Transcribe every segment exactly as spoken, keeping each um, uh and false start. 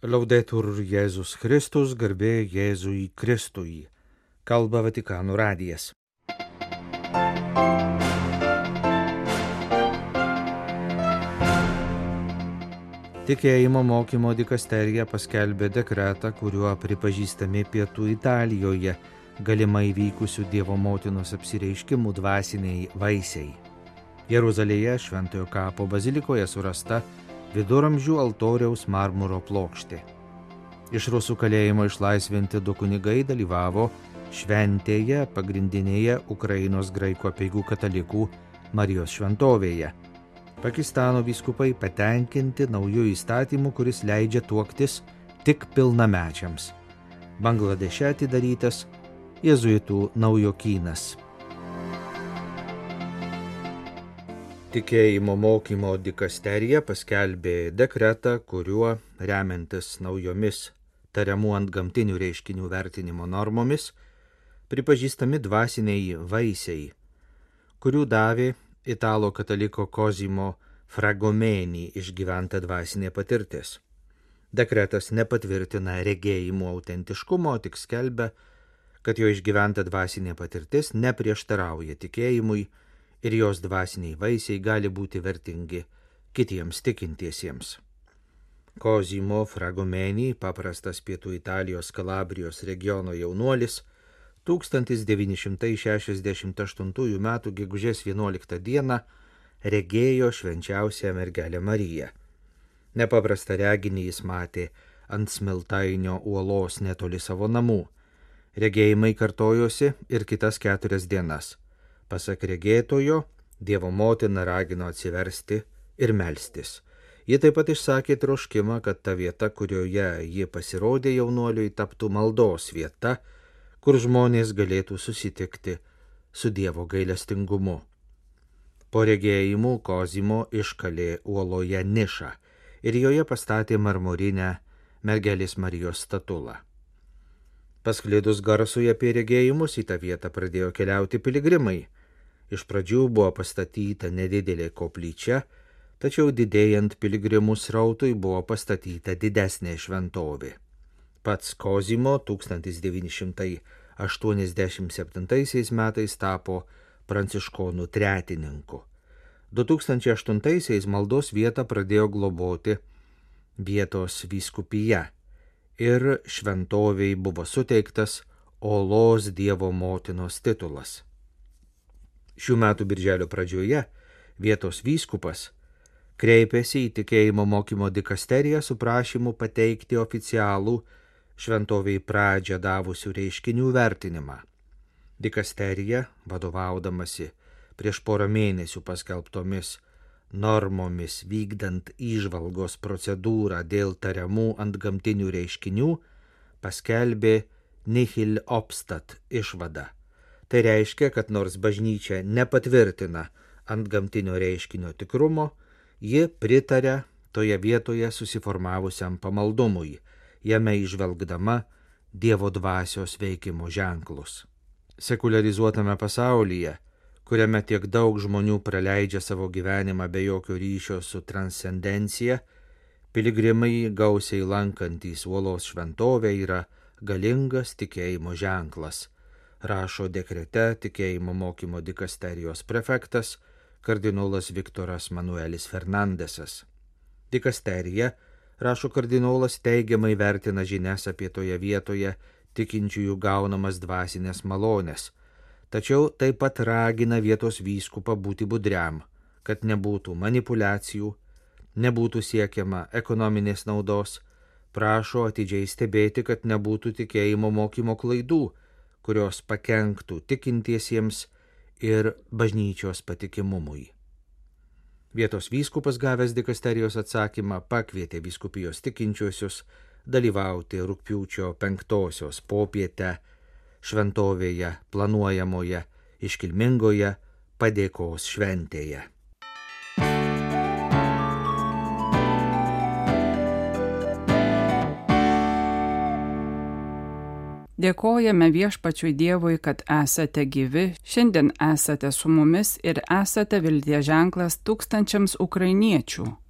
Laudetur Jėzus Kristus, garbė Jėzui Kristui. Kalba Vatikano radijas. Tikėjimo mokymo dikasterija paskelbė dekretą, kuriuo pripažįstami Pietų Italijoje galimai vykusių Dievo motinos apsireiškimų dvasiniai vaisiai. Jeruzalėje Šventojo kapo bazilikoje surasta viduramžių altoriaus marmuro plokštė. Iš rusų kalėjimo išlaisvinti du kunigai dalyvavo šventėje pagrindinėje Ukrainos graikų apeigų katalikų Marijos šventovėje. Pakistano vyskupai patenkinti naujų įstatymų, kuris leidžia tuoktis tik pilnamečiams. Bangladeše atidarytas jėzuitų naujokynas. Tikėjimo mokymo dikasterija paskelbė dekretą, kuriuo remiantis naujomis tariamų antgamtinių reiškinių vertinimo normomis pripažįstami dvasiniai vaisiai, kurių davė italo kataliko Cosimo Fragomeni išgyventa dvasinė patirtis. Dekretas nepatvirtina regėjimų autentiškumo, tik skelbia, kad jo išgyventa dvasinė patirtis neprieštarauja tikėjimui ir jos dvasiniai vaisiai gali būti vertingi kitiems tikintiesiems. Cosimo Fragomeni, paprastas Pietų Italijos Kalabrijos regiono jaunuolis, tūkstantis devyni šimtai šešiasdešimt aštuntųjų metų gegužės vienuoliktą dieną regėjo švenčiausią mergelę Mariją. Nepaprastą reginį jis matė ant smiltainio uolos netoli savo namų. Regėjimai kartojosi ir kitas keturias dienas. Pasak regėtojo, Dievo motina ragino atsiversti ir melstis. Ji taip pat išsakė troškimą, kad ta vieta, kurioje ji pasirodė jaunuoliui, taptų maldos vieta, kur žmonės galėtų susitikti su Dievo gailestingumu. Po regėjimų Cosimo iškalė uoloje nišą ir joje pastatė marmurinę mergelės Marijos statulą. Pasklidus garsui apie regėjimus, į tą vietą pradėjo keliauti piligrimai. Iš pradžių buvo pastatyta nedidelė koplyčia, tačiau didėjant piligrimų srautui buvo pastatyta didesnė šventovė. Pats Cosimo tūkstantis devyni šimtai aštuoniasdešimt septintaisiais metais tapo pranciškonų tretininku. du tūkstančiai aštuntaisiais maldos vietą pradėjo globoti vietos vyskupija ir šventoviai buvo suteiktas Olos Dievo motinos titulas. Šių metų birželio pradžioje vietos vyskupas kreipėsi į tikėjimo mokymo dikasteriją su prašymu pateikti oficialų šventoviai pradžią davusių reiškinių vertinimą. Dikasterija, vadovaudamasi prieš porą mėnesių paskelbtomis normomis vykdant įžvalgos procedūrą dėl tariamų antgamtinių reiškinių, paskelbė nihil obstat išvadą. Tai reiškia, kad nors bažnyčia nepatvirtina antgamtinio reiškinio tikrumo, ji pritaria toje vietoje susiformavusiam pamaldumui, jame įžvelgdama Dievo dvasios veikimo ženklus. Sekuliarizuotame pasaulyje, kuriame tiek daug žmonių praleidžia savo gyvenimą be jokio ryšio su transcendencija, piligrimai gausiai lankantys uolos šventovė yra galingas tikėjimo ženklas, rašo dekrete tikėjimo mokymo dikasterijos prefektas kardinolas Viktoras Manuelis Fernandesas. Dikasterija, rašo kardinolas, teigiamai vertina žinias apie toje vietoje tikinčiųjų gaunamas dvasinės malonės, tačiau taip pat ragina vietos vyskupą būti budriam, kad nebūtų manipulacijų, nebūtų siekiama ekonominės naudos, prašo atidžiai stebėti, kad nebūtų tikėjimo mokymo klaidų, kurios pakenktų tikintiesiems ir bažnyčios patikimumui. Vietos vyskupas gavęs dikasterijos atsakymą pakvietė vyskupijos tikinčiuosius dalyvauti rugpjūčio penktosios popietę šventovėje planuojamoje iškilmingoje padėkos šventėje. Dėkojame Viešpačiui Dievui, kad esate gyvi, šiandien esate su mumis ir esate vilties ženklas tūkstančiams ukrainiečių.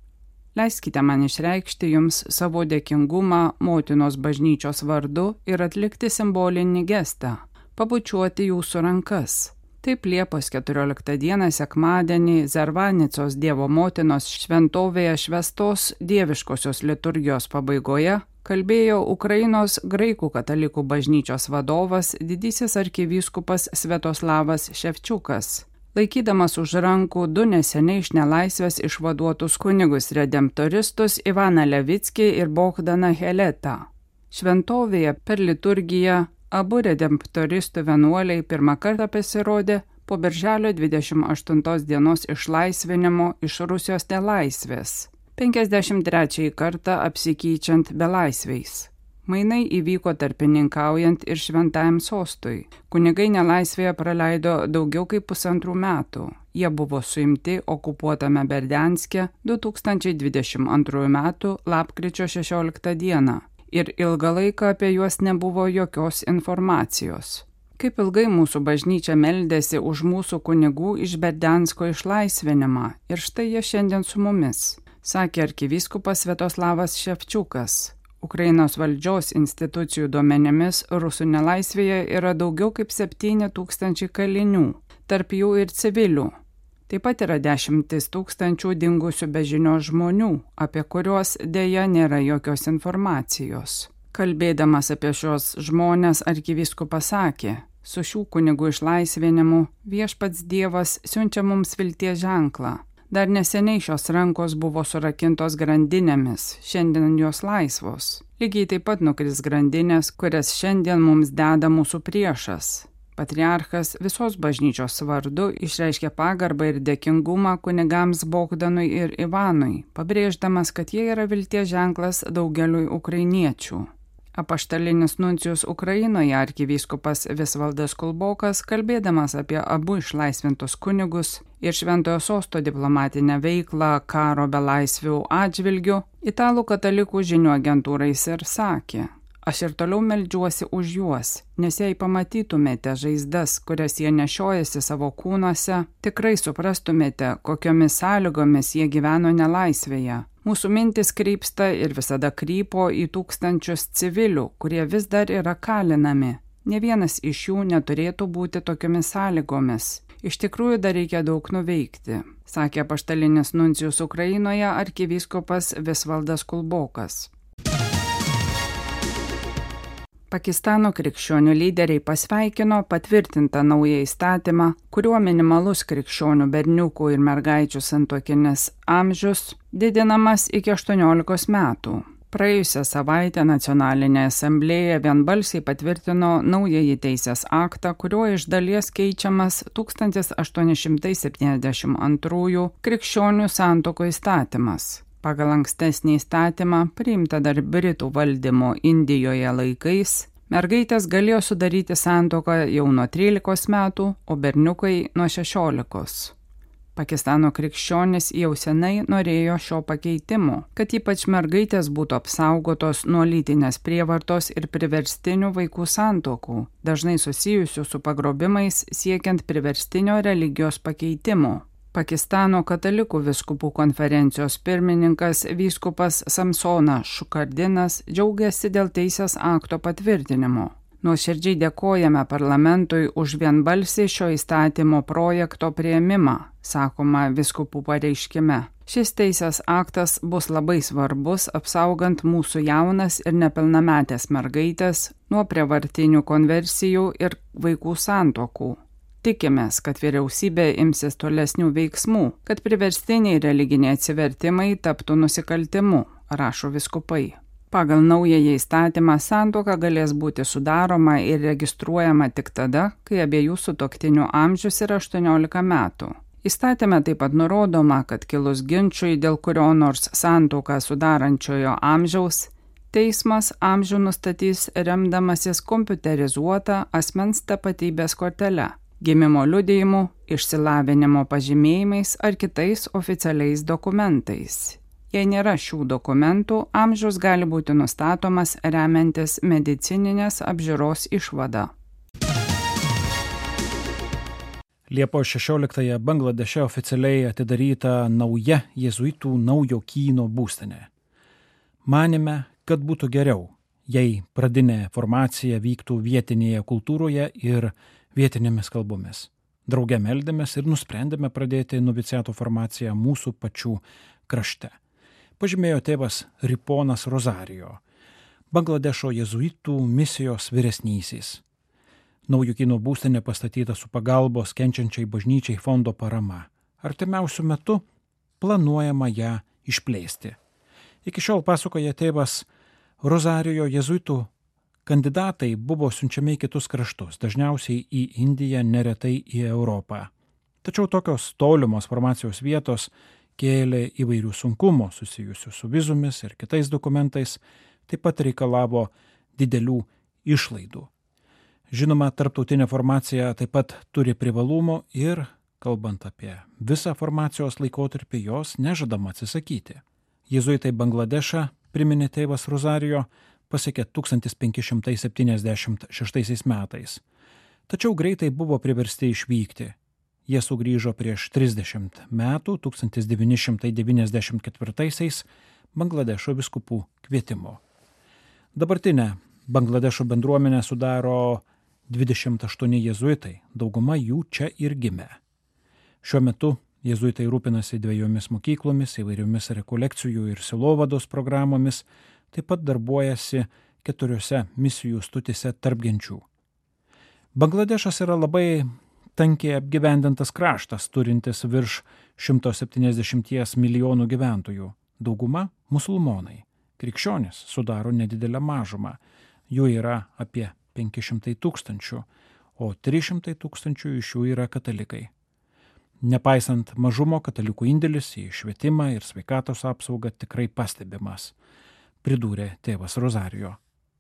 Leiskite man išreikšti jums savo dėkingumą motinos bažnyčios vardu ir atlikti simbolinį gestą – pabučiuoti jūsų rankas. Taip Liepos keturioliktą dieną sekmadienį Zervanicos Dievo motinos šventovėje švęstos dieviškosios liturgijos pabaigoje kalbėjo Ukrainos graikų katalikų bažnyčios vadovas didysis arkivyskupas Sviatoslavas Ševčiukas, laikydamas už rankų du neseniai iš nelaisvės išvaduotus kunigus redemptoristus Ivaną Levickį ir Bogdaną Heletą. Šventovėje per liturgiją abu redemptoristų vienuoliai pirmą kartą pasirodė po birželio dvidešimt aštuntos dienos išlaisvinimo iš Rusijos nelaisvės, penkiasdešimt trečiąjį kartą apsikeičiant belaisviais. Mainai įvyko tarpininkaujant ir šventajam sostui. Kunigai nelaisvėje praleido daugiau kaip pusantrų metų. Jie buvo suimti okupuotame Berdianske du tūkstančiai dvidešimt antrųjų metų lapkričio šešioliktą dieną. Ir ilgą laiką apie juos nebuvo jokios informacijos. Kaip ilgai mūsų bažnyčia meldėsi už mūsų kunigų iš Berdiansko išlaisvinimą ir štai jie šiandien su mumis, sakė arkivyskupas Sviatoslavas Ševčiukas. Ukrainos valdžios institucijų duomenimis Rusų nelaisvėje yra daugiau kaip septyni tūkstančiai kalinių, tarp jų ir civilių. Taip pat yra dešimtis tūkstančių dingusių be žinios žmonių, apie kuriuos dėja nėra jokios informacijos. Kalbėdamas apie šios žmonės, arkivyskupas sakė, su šių kunigų išlaisvinimu viešpats Dievas siunčia mums vilties ženklą. Dar neseniai šios rankos buvo surakintos grandinėmis, šiandien jos laisvos. Lygiai taip pat nukris grandinės, kurias šiandien mums deda mūsų priešas. Patriarchas visos bažnyčios vardu išreiškė pagarbą ir dėkingumą kunigams Bogdanui ir Ivanui, pabrėždamas, kad jie yra vilties ženklas daugeliui ukrainiečių. Apaštalinis nuncijus Ukrainoje arkivyskupas Visvaldas Kulbokas, kalbėdamas apie abu išlaisvintus kunigus ir šventojo sosto diplomatinę veiklą karo belaisvių atžvilgių, italų katalikų žinių agentūrais ir sakė: Aš ir toliau meldžiuosi už juos, nes jei pamatytumėte žaizdas, kurias jie nešiojasi savo kūnuose, tikrai suprastumėte, kokiomis sąlygomis jie gyveno nelaisvėje. Mūsų mintis krypsta ir visada krypo į tūkstančius civilių, kurie vis dar yra kalinami. Ne vienas iš jų neturėtų būti tokiomis sąlygomis. Iš tikrųjų dar reikia daug nuveikti, sakė apaštalinis nuncijus Ukrainoje arkivyskupas Visvaldas Kulbokas. Pakistano krikščionių lyderiai pasveikino patvirtintą naują įstatymą, kuriuo minimalus krikščionių berniukų ir mergaičių santuokinis amžius didinamas iki aštuoniolikos metų. Praėjusią savaitę Nacionalinė asamblėja vienbalsiai patvirtino naująjį teisės aktą, kuriuo iš dalies keičiamas tūkstantis aštuoni šimtai septyniasdešimt antrųjų krikščionių santuokų įstatymas. Pagal ankstesnį įstatymą, priimtą dar Britų valdymo Indijoje laikais, mergaitės galėjo sudaryti santuoką jau nuo trylikos metų, o berniukai nuo šešiolikos. Pakistano krikščionys jau senai norėjo šio pakeitimo, kad ypač mergaitės būtų apsaugotos nuo lytinės prievartos ir priverstinių vaikų santuokų, dažnai susijusių su pagrobimais siekiant priverstinio religijos pakeitimo. Pakistano katalikų vyskupų konferencijos pirmininkas vyskupas Samsonas Šukardinas džiaugiasi dėl teisės akto patvirtinimo. Nuoširdžiai dėkojame parlamentui už vienbalsį šio įstatymo projekto priėmimą, sakoma vyskupų pareiškime. Šis teisės aktas bus labai svarbus apsaugant mūsų jaunas ir nepilnametės mergaitės nuo prievartinių konversijų ir vaikų santuokų. Tikimės, kad vyriausybė imsis tolesnių veiksmų, kad priverstiniai religiniai atsivertimai taptų nusikaltimu, rašo vyskupai. Pagal naująjį įstatymą santuoka galės būti sudaroma ir registruojama tik tada, kai abiejų sutuoktinių amžius yra aštuoniolika metų. Įstatyme taip pat nurodoma, kad kilus ginčui dėl kurio nors santuoką sudarančiojo amžiaus, teismas amžių nustatys remdamasis kompiuterizuota asmens tapatybės kortele, gimimo liudijimu, išsilavinimo pažymėjimais ar kitais oficialiais dokumentais. Jei nėra šių dokumentų, amžius gali būti nustatomas remiantis medicininės apžiūros išvada. Liepos šešioliktąją Bangladeše oficialiai atidaryta nauja jėzuitų naujokyno būstinė. Manėme, kad būtų geriau, jei pradinė formacija vyktų vietinėje kultūroje ir vietinėmis kalbomis. Drauge meldėmės ir nusprendėme pradėti noviciato formaciją mūsų pačių krašte. Pažymėjo tėvas Riponas Rozarijo, Bangladešo jėzuitų misijos vyresnysis. Naujokyno būstinė pastatyta su pagalbos kenčiančiai bažnyčiai fondo parama. Artimiausiu metu planuojama ją išplėsti. Iki šiol, pasakoja tėvas Rozarijo, jėzuitų kandidatai buvo siunčiami į kitus kraštus, dažniausiai į Indiją, neretai į Europą. Tačiau tokios tolimos formacijos vietos kėlė įvairių sunkumų susijusių su vizomis ir kitais dokumentais, taip pat reikalavo didelių išlaidų. Žinoma, tarptautinė formacija taip pat turi privalumų ir, kalbant apie visą formacijos laikotarpį, jos nežadama atsisakyti. Jėzuitai Bangladešą, priminė tėvas Rozarijo, pasiekė tūkstantis penki šimtai septyniasdešimt šeštaisiais metais. Tačiau greitai buvo priversti išvykti. Jie sugrįžo prieš trisdešimt metų, tūkstantis devyni šimtai devyniasdešimt ketvirtaisiais, Bangladešo vyskupų kvietimu. Dabartinę Bangladešo bendruomenę sudaro dvidešimt aštuoni jėzuitai, dauguma jų čia ir gimė. Šiuo metu jėzuitai rūpinasi dviejomis mokyklomis, įvairiomis rekolekcijų ir silovados programomis, taip pat darbuojasi keturiose misijų stutise tarp genčių. Bangladešas yra labai tankiai apgyvendintas kraštas, turintis virš šimto septyniasdešimt milijonų gyventojų. Dauguma musulmonai. Krikščionys sudaro nedidelę mažumą. Jų yra apie penki šimtai tūkstančių, o trys šimtai tūkstančių iš jų yra katalikai. Nepaisant mažumo, katalikų indėlis į švietimą ir sveikatos apsaugą tikrai pastebimas, pridūrė tėvas Rozarijo.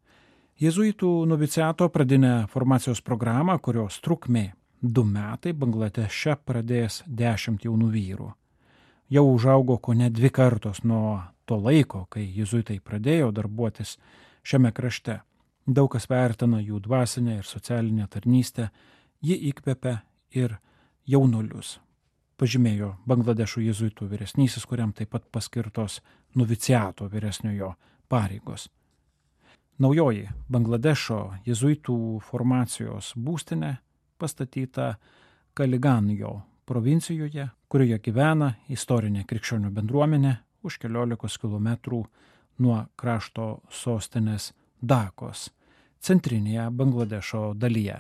Jėzuitų noviciato pradinę formacijos programą, kurios trukmė du metai, Bangladeše pradės dešimt jaunų vyrų. Jau užaugo kone dvi kartos nuo to laiko, kai jėzuitai pradėjo darbuotis šiame krašte. Daug kas vertina jų dvasinę ir socialinę tarnystę, ji įkvepia ir jaunuolius, pažymėjo Bangladešo jėzuitų vyresnysis, kuriam taip pat paskirtos noviciato vyresniojo pareigos. Naujoji Bangladešo jėzuitų formacijos būstinė pastatyta Kaliganjo provincijoje, kurioje gyvena istorinė krikščionių bendruomenė už keliolikos kilometrų nuo krašto sostinės Dakos, centrinėje Bangladešo dalyje.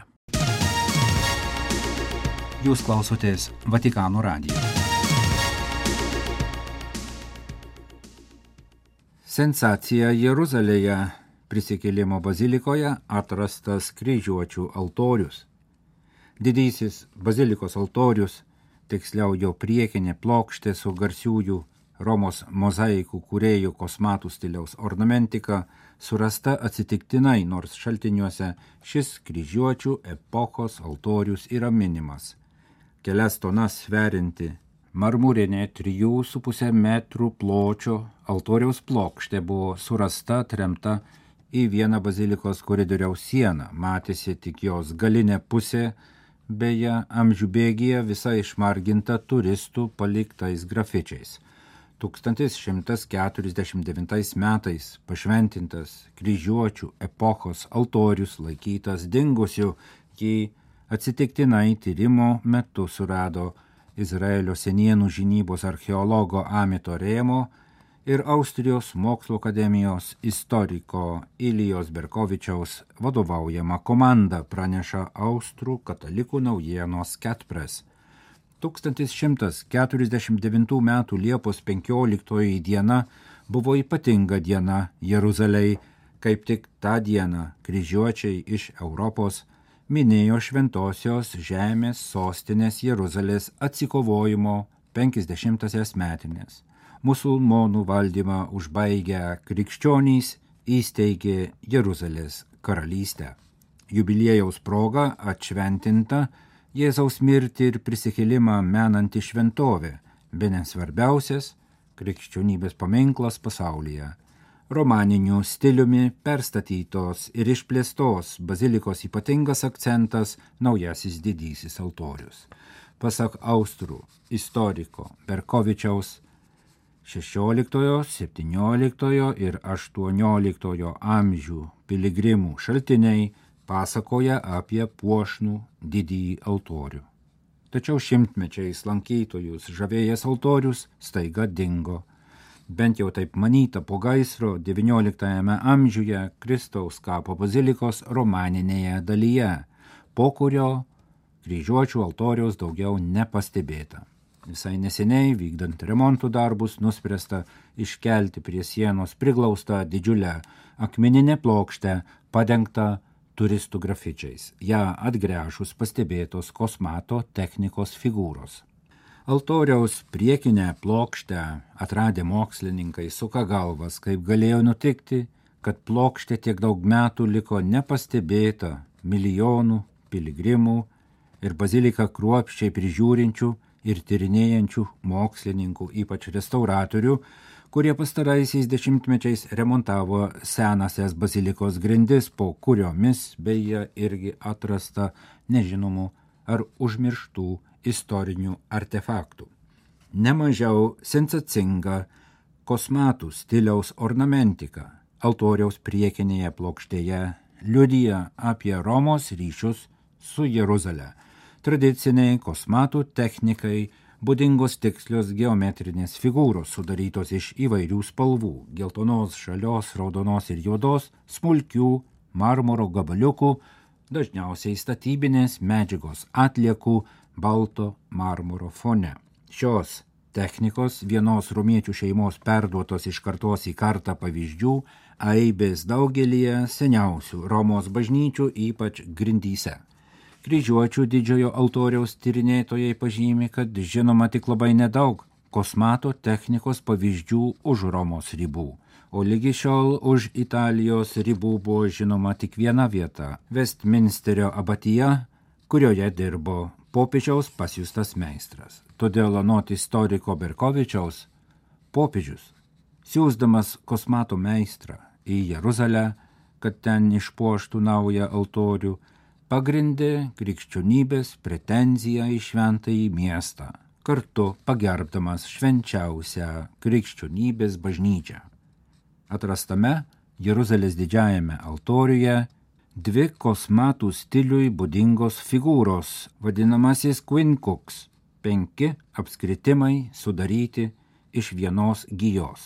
Jūs klausotės Vatikano radijo. Sensacija Jeruzalėje. Prisikėlimo bazilikoje atrastas kryžiuočių altorius. Didysis bazilikos altorius, tiksliau jo priekinė plokštė su garsiųjų Romos mozaikų kūrėjų kosmatų stiliaus ornamentika, surasta atsitiktinai, nors šaltiniuose šis kryžiuočių epochos altorius yra minimas. Kelias tonas sverinti marmurinė trijų su pusė metrų pločio altoriaus plokštė buvo surasta tremta į vieną bazilikos koridoriaus sieną. Matėsi tik jos galinė pusė, beje, amžių bėgyje visa išmarginta turistų paliktais grafičiais. tūkstantis šimtas keturiasdešimt devintais metais pašventintas kryžiuočių epochos altorius laikytas dingusiu, jį atsitiktinai tyrimo metu surado Izraelio senienų žinybos archeologo Amito Rėmo ir Austrijos mokslo akademijos istoriko Ilijos Berkovičiaus vadovaujama komanda, praneša Austrų katalikų naujienos Ketpres. tūkstantis šimtas keturiasdešimt devintų metų Liepos penkioliktoji diena buvo ypatinga diena Jeruzalei, kaip tik tą dieną kryžiuočiai iš Europos minėjo šventosios žemės sostinės Jeruzalės atsikovojimo penkiasdešimtąsias metinės. Musulmonų valdymą užbaigę krikščionys įsteigė Jeruzalės karalystę. Jubiliejaus proga atšventinta Jėzaus mirtį ir prisikėlimą menanti šventovė, bene svarbiausias krikščionybės paminklas pasaulyje. romaniniu stiliumi perstatytos ir išplėstos bazilikos ypatingas akcentas naujasis didysis altorius. Pasak austrų istoriko Berkovičiaus, šešioliktojo, septynioliktojo ir aštuonioliktojo amžių piligrimų šaltiniai pasakoja apie puošnų didįjį altorių. Tačiau šimtmečiais lankytojus žavėjęs altorius staiga dingo. Bent jau taip manyta po gaisro devynioliktajame amžiuje Kristaus kapo bazilikos romaninėje dalyje, po kurio kryžiuočių altoriaus daugiau nepastebėta. Visai neseniai, vykdant remontų darbus, nuspręsta iškelti prie sienos priglaustą didžiulę akmeninę plokštę padengtą turistų grafičiais. Ja atgręžus pastebėtos kosmato technikos figūros. Altoriaus priekinę plokštę atradę mokslininkai suka galvas, kaip galėjo nutikti, kad plokštė tiek daug metų liko nepastebėta milijonų piligrimų ir baziliką kruopščiai prižiūrinčių ir tyrinėjančių mokslininkų, ypač restauratorių, kurie pastaraisiais dešimtmečiais remontavo senasias bazilikos grindis, po kuriomis beje irgi atrasta nežinomų ar užmirštų istorinių artefaktų. Nemažiau sensacinga kosmatų stiliaus ornamentika altoriaus priekinėje plokštėje liudija apie Romos ryšius su Jeruzale. Tradiciniai kosmatų technikai būdingos tikslios geometrinės figūros sudarytos iš įvairių spalvų – geltonos, žalios, raudonos ir juodos, smulkių marmuro gabaliukų, dažniausiai statybinės medžiagos atliekų balto marmuro fone. Šios technikos vienos romiečių šeimos perduotos iš kartos į kartą pavyzdžių aibės daugelyje seniausių Romos bažnyčių, ypač grindyse. Kryžiuočių didžiojo altoriaus tyrinėtojai pažymi, kad žinoma tik labai nedaug kosmato technikos pavyzdžių už Romos ribų, o lygi šiol už Italijos ribų buvo žinoma tik viena vieta – Westminsterio abatija, kurioje dirbo popiežiaus pasiųstas meistras. Todėl anot istoriko Berkovičiaus, popiežius, siųsdamas kosmato meistrą į Jeruzalę, kad ten išpuoštų naują altorių, pagrindė krikščionybės pretenziją į šventąjį miestą, kartu pagerbdamas švenčiausią krikščionybės bažnyčią. Atrastame Jeruzalės didžiajame altoriuje dvi kosmatų stiliui būdingos figūros, vadinamasis quincux, penki apskritimai sudaryti iš vienos gijos.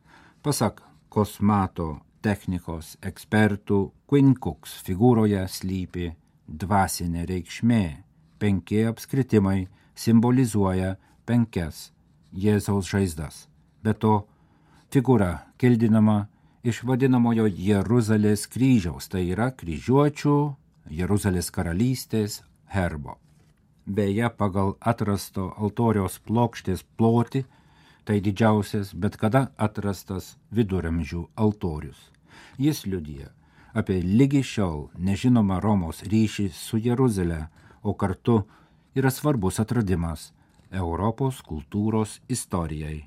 Pasak kosmato technikos ekspertų, quincux figūroje slypi dvasinė reikšmė. Penki apskritimai simbolizuoja penkias Jėzaus žaizdas. Be to, figūra kildinama iš vadinamojo Jeruzalės kryžiaus, tai yra kryžiuočių Jeruzalės karalystės herbo. Beje, pagal atrasto altoriaus plokštės plotį, tai didžiausias bet kada atrastas viduramžių altorius. Jis liudija apie lygi šiol nežinomą Romos ryšį su Jeruzale, o kartu yra svarbus atradimas Europos kultūros istorijai.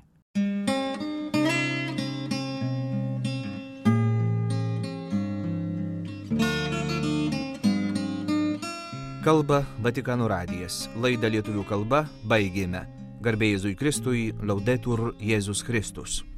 Kalba Vatikano radijas. Laidą lietuvių kalba baigėme. Garbė Jėzui Kristui, Laudetur Jėzus Kristus.